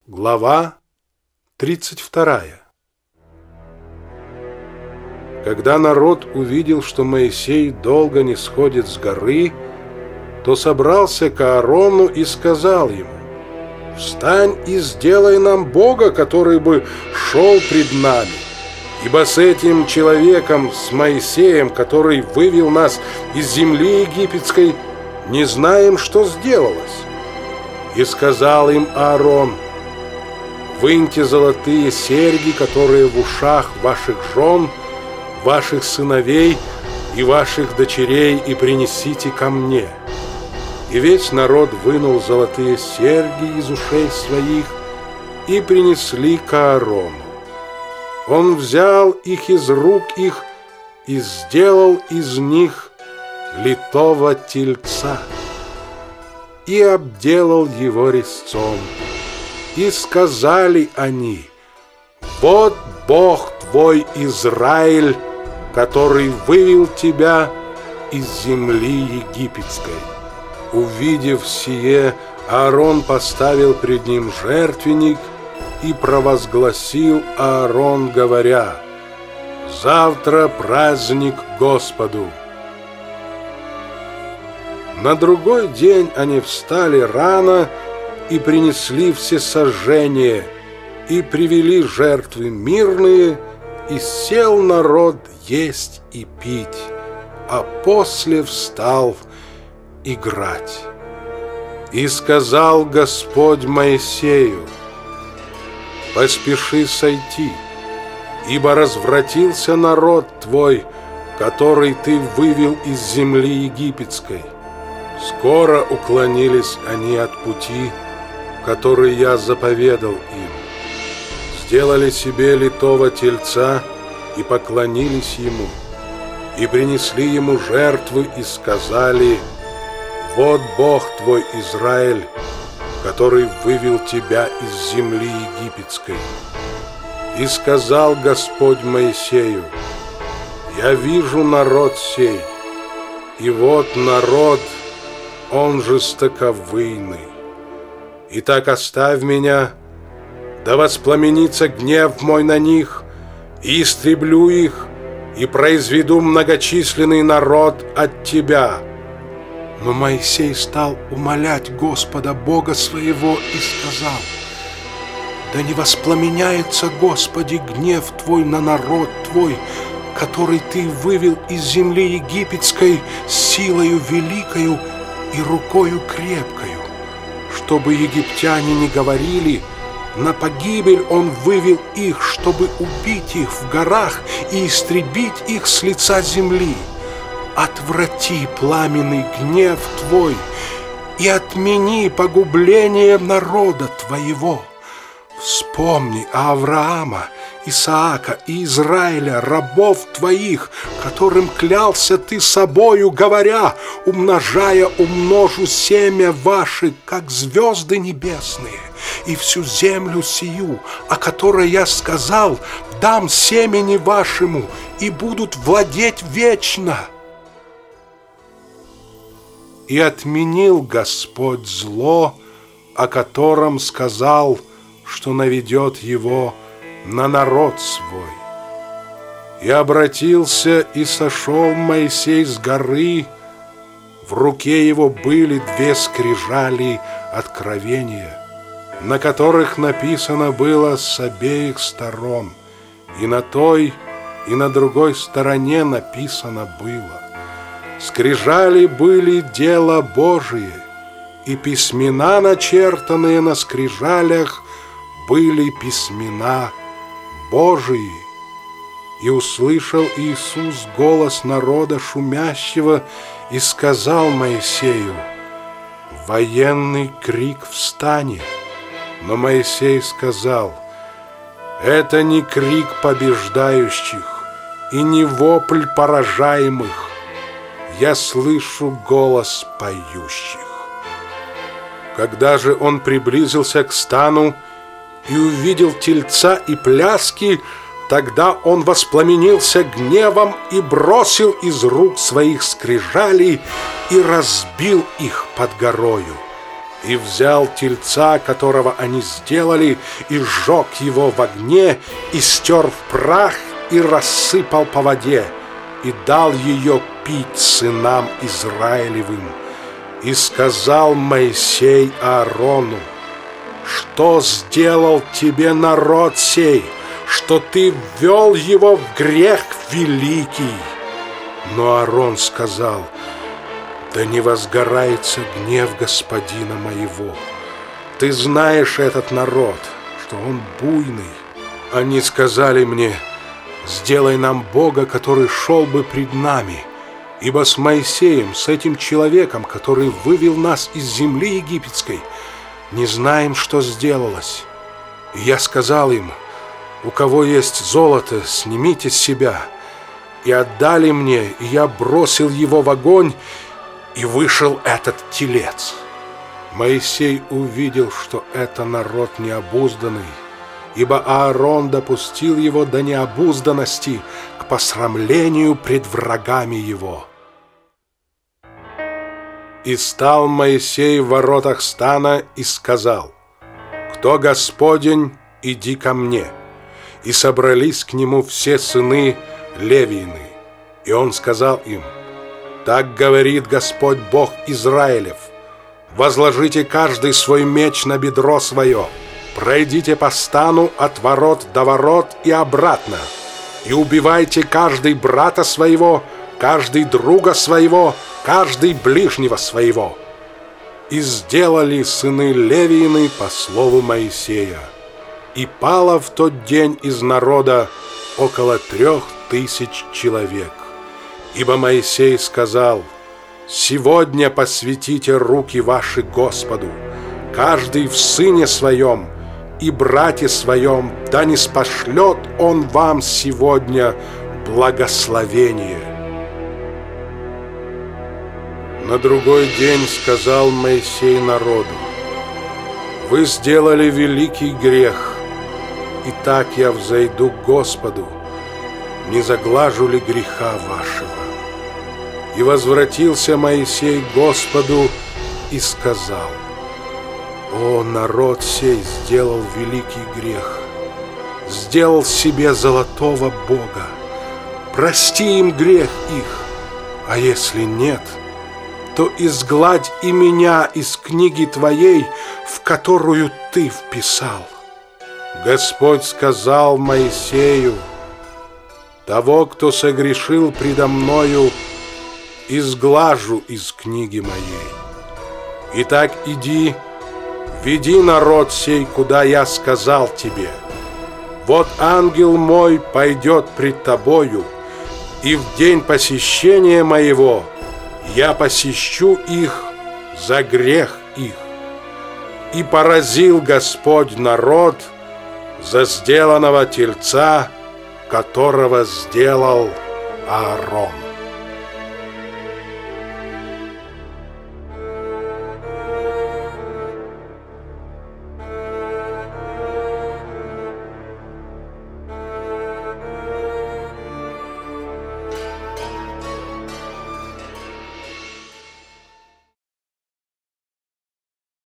Глава 32. Когда народ увидел, что Моисей долго не сходит с горы, то собрался к Аарону и сказал ему: «Встань и сделай нам Бога, который бы шел пред нами, ибо с этим человеком, с Моисеем, который вывел нас из земли египетской, не знаем, что сделалось». И сказал им Аарон: «Выньте золотые серьги, которые в ушах ваших жен, ваших сыновей и ваших дочерей, и принесите ко мне». И весь народ вынул золотые серьги из ушей своих и принесли к Аарону. Он взял их из рук их и сделал из них литого тельца и обделал его резцом. И сказали они: «Вот Бог твой Израиль, который вывел тебя из земли египетской». Увидев сие, Аарон поставил пред ним жертвенник и провозгласил Аарон, говоря: «Завтра праздник Господу». На другой день они встали рано и принесли всесожжение, и привели жертвы мирные, и сел народ есть и пить, а после встал играть. И сказал Господь Моисею: «Поспеши сойти, ибо развратился народ твой, который ты вывел из земли египетской». Скоро уклонились они от пути, который я заповедал им. Сделали себе литого тельца и поклонились ему, и принесли ему жертвы и сказали: «Вот Бог твой Израиль, который вывел тебя из земли египетской». И сказал Господь Моисею: «Я вижу народ сей, и вот народ, он жестоковыйный. Итак, оставь меня, да воспламенится гнев мой на них, и истреблю их, и произведу многочисленный народ от тебя». Но Моисей стал умолять Господа Бога своего и сказал: «Да не воспламеняется, Господи, гнев Твой на народ Твой, который Ты вывел из земли египетской силою великою и рукою крепкою, чтобы египтяне не говорили: на погибель Он вывел их, чтобы убить их в горах и истребить их с лица земли. Отврати пламенный гнев Твой и отмени погубление народа Твоего. Вспомни Авраама, Исаака и Израиля, рабов Твоих, которым клялся Ты собою, говоря: умножая, умножу семя ваше, как звезды небесные, и всю землю сию, о которой я сказал: дам семени вашему, и будут владеть вечно». И отменил Господь зло, о котором сказал, что наведет его на народ свой. И обратился и сошел Моисей с горы, в руке его были две скрижали откровения, на которых написано было с обеих сторон, и на той, и на другой стороне написано было. Скрижали были дело Божие, и письмена, начертанные на скрижалях, были письмена Божии. И услышал Иисус голос народа шумящего и сказал Моисею: «Военный крик встанет». Но Моисей сказал: «Это не крик побеждающих и не вопль поражаемых. Я слышу голос поющих». Когда же он приблизился к стану и увидел тельца и пляски, тогда он воспламенился гневом и бросил из рук своих скрижали и разбил их под горою. и взял тельца, которого они сделали, и сжег его в огне, и стер в прах, и рассыпал по воде, и дал ее пить сынам Израилевым. И сказал Моисей Аарону: что сделал тебе народ сей, что ты ввел его в грех великий? Но Аарон сказал: да не возгорается гнев господина моего. Ты знаешь этот народ, что он буйный. Они сказали мне: сделай нам Бога, который шел бы пред нами, ибо с Моисеем, с этим человеком, который вывел нас из земли египетской, не знаем, что сделалось. И я сказал им: у кого есть золото, снимите с себя. И отдали мне, и я бросил его в огонь, и вышел этот телец. Моисей увидел, что это народ необузданный, ибо Аарон допустил его до необузданности к посрамлению пред врагами его. И стал Моисей в воротах стана и сказал: кто Господень, иди ко мне. И собрались к нему все сыны Левиины. И он сказал им: так говорит Господь Бог Израилев: возложите каждый свой меч на бедро свое, пройдите по стану от ворот до ворот и обратно, и убивайте каждый брата своего, каждый друга своего, каждый ближнего своего. И сделали сыны Левиины по слову Моисея. И пало в тот день из народа около 3000 человек. Ибо Моисей сказал: сегодня посвятите руки ваши Господу, каждый в сыне своем и брате своем, да не спошлет он вам сегодня благословение. На другой день сказал Моисей народу: вы сделали великий грех, и так я взойду к Господу, не заглажу ли греха вашего? И возвратился Моисей к Господу и сказал: о, народ сей сделал великий грех, сделал себе золотого бога. Прости им грех их, а если нет, то изгладь и меня из книги твоей, в которую ты вписал. Господь сказал Моисею: того, кто согрешил предо мною, изглажу из книги моей. Итак, иди, веди народ сей, куда я сказал тебе. Вот ангел мой пойдет пред тобою, и в день посещения моего я посещу их за грех их. И поразил Господь народ за сделанного тельца, которого сделал Аарон.